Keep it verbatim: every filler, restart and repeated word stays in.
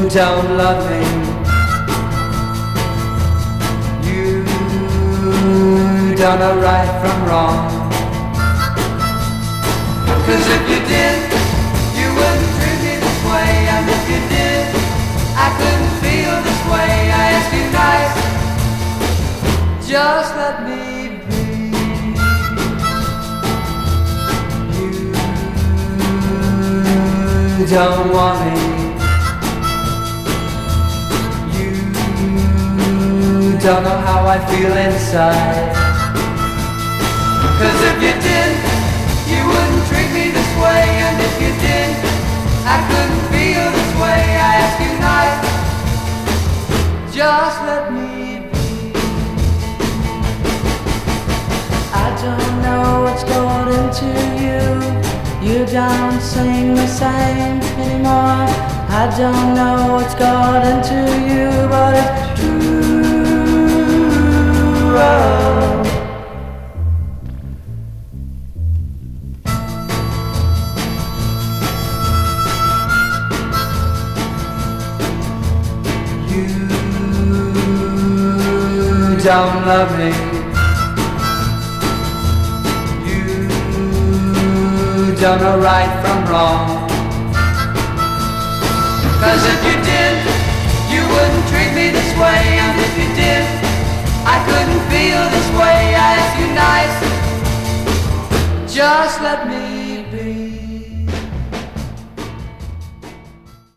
don't love me. You don't know right from wrong. 'Cause if you did, you wouldn't treat me this way. And if you did, I couldn't feel this way. I ask you nice, just let me be. You don't want me. You don't know how I feel inside. 'Cause if you did, you wouldn't treat me this way. And if you did, I couldn't feel this way. I ask you nice, just let me be. I don't know what's going into you. You don't sing the same anymore. I don't know what's got into you, but it's true. Oh. You don't love me. You don't know right from wrong. 'Cause if you did, you wouldn't treat me this way. And if you did, I couldn't feel this way. I ask you nice, just let me